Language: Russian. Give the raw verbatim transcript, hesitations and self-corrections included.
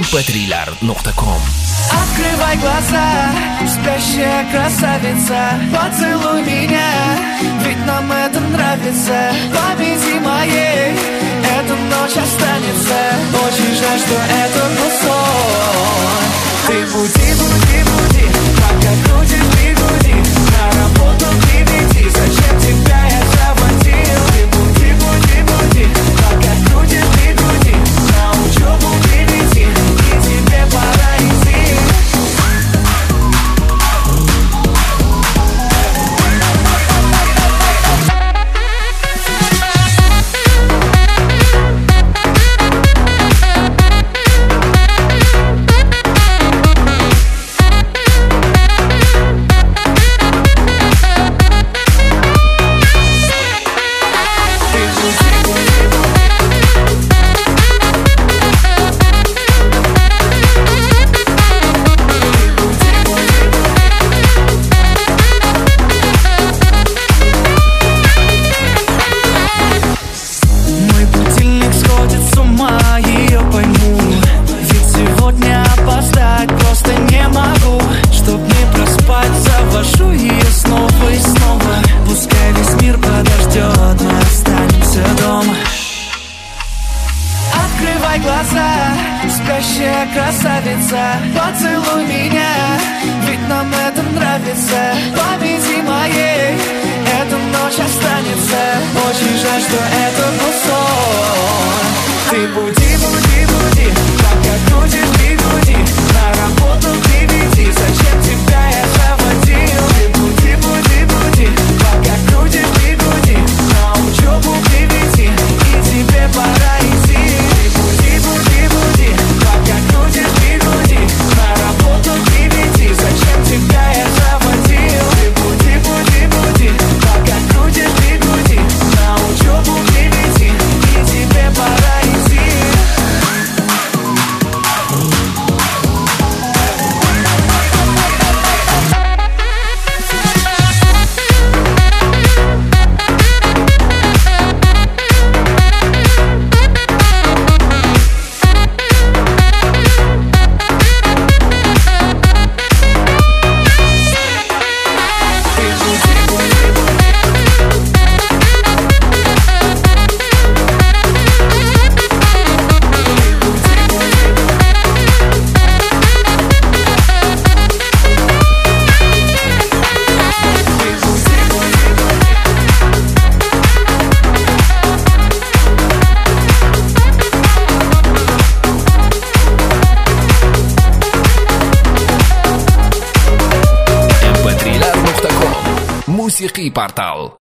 пи триллер точка ком. Открывай глаза, спящая красавица, поцелуй меня, ведь нам это нравится. Повези моей, эта ночь останется. Очень жаль, что это был сон. Ты буди, буди, буди, пока крутишь бигуди, на работу приведи, зачем тебя я заводил? Ты буди, буди, буди, пока крутишь бигуди, на учебу приведи, и тебе пора идти. Спящая красавица, поцелуй меня, ведь нам это нравится. Повези моей, эта ночь останется. Очень жаль, что это был сон. Ты буди, буди, буди, пока крутишь бигуди, на работу приведи, зачем тебя я заводил? Ты буди, буди, буди, пока крутишь бигуди, на учебу приведи, и тебе пора идти. Ты буди, буди, буди, пока крутишь бигуди, на работу приведи, зачем тебя я заводил? Ты буди, буди, буди, пока крутишь бигуди, на учебу приведи, и тебе пора идти. Musiqiy portal.